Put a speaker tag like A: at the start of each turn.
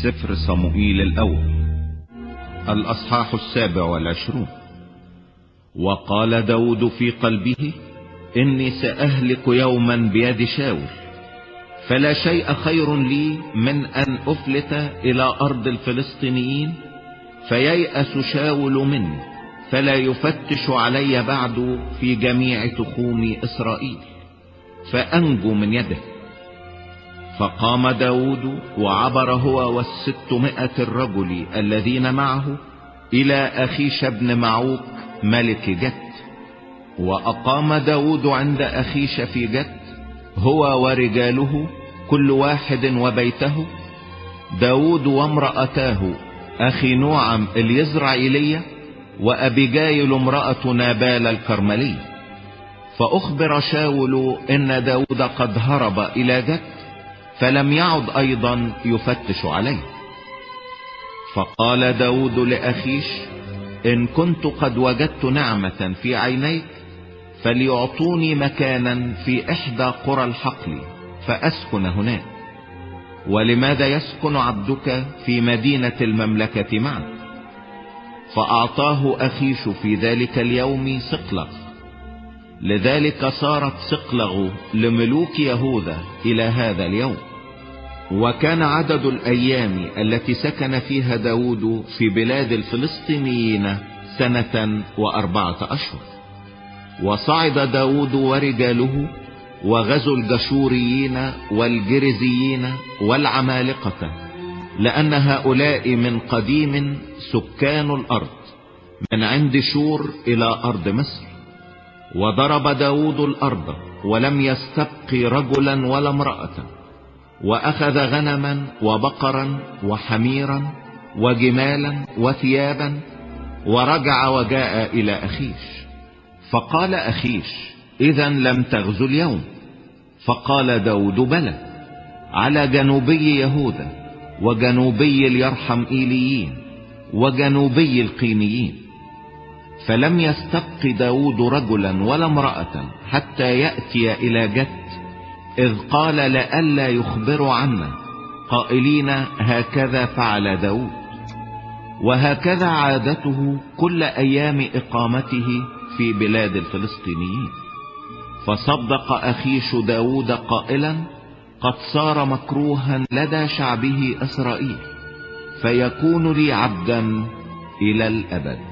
A: سفر صموئيل الأول الأصحاح 27. وقال داود في قلبه: إني سأهلك يوما بيد شاول، فلا شيء خير لي من أن أفلت إلى أرض الفلسطينيين فييأس شاول مني، فلا يفتش علي بعد في جميع تخوم إسرائيل، فأنجو من يده. فقام داود وعبر هو و600 الرجل الذين معه إلى أخيش بن معوك ملك جت. وأقام داود عند أخيش في جت هو ورجاله كل واحد وبيته، داود وامرأتاه أخي نوعم اليزرعيلية وأبيجايل امرأة نابال الكرملي. فأخبر شاول إن داود قد هرب إلى جت، فلم يعد أيضا يفتش عليه. فقال داود لأخيش: إن كنت قد وجدت نعمة في عينيك فليعطوني مكانا في إحدى قرى الحقل فأسكن هناك، ولماذا يسكن عبدك في مدينة المملكة معك؟ فأعطاه أخيش في ذلك اليوم صقلغ. لذلك صارت صقلغ لملوك يهوذا إلى هذا اليوم. وكان عدد الأيام التي سكن فيها داود في بلاد الفلسطينيين 1 و4 أشهر. وصعد داود ورجاله وغزوا الجشوريين والجرزيين والعمالقة، لأن هؤلاء من قديم سكان الأرض من عند شور إلى أرض مصر. وضرب داود الأرض ولم يستبق رجلا ولا امرأة، وأخذ غنما وبقرا وحميرا وجمالا وثيابا، ورجع وجاء إلى أخيش. فقال أخيش: إذا لم تغزو اليوم؟ فقال داود: بلى، على جنوبي يهوذا وجنوبي اليرحمئيليين وجنوبي القينيين. فلم يستبق داود رجلا ولا امرأة حتى يأتي إلى جت، إذ قال لئلا يخبروا عنا قائلين هكذا فعل داود. وهكذا عادته كل أيام إقامته في بلاد الفلسطينيين. فصدق أخيش داود قائلا: قد صار مكروها لدى شعبه إسرائيل، فيكون لي عبدا إلى الأبد.